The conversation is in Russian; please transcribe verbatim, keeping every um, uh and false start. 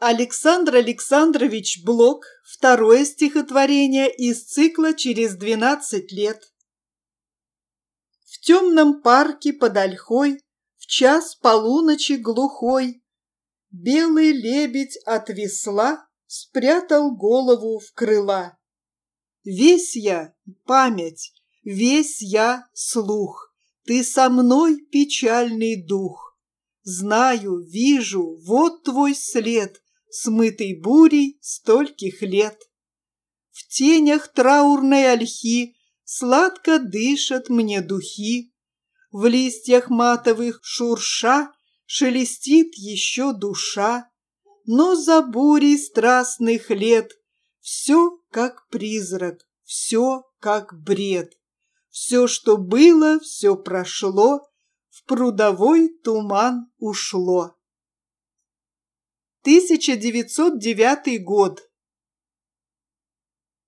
Александр Александрович Блок. Второе стихотворение из цикла «Через двенадцать лет». В темном парке под ольхой, в час полуночи глухой, белый лебедь от весла спрятал голову в крыла. Весь я память, весь я слух, ты со мной, печальный дух. Знаю, вижу, вот твой след, смытый бурей стольких лет. В тенях траурной ольхи сладко дышат мне духи, в листьях матовых шурша шелестит еще душа, но за бурей страстных лет все как призрак, все как бред. Все, что было, все прошло, в прудовой туман ушло. тысяча девятьсот девятый год.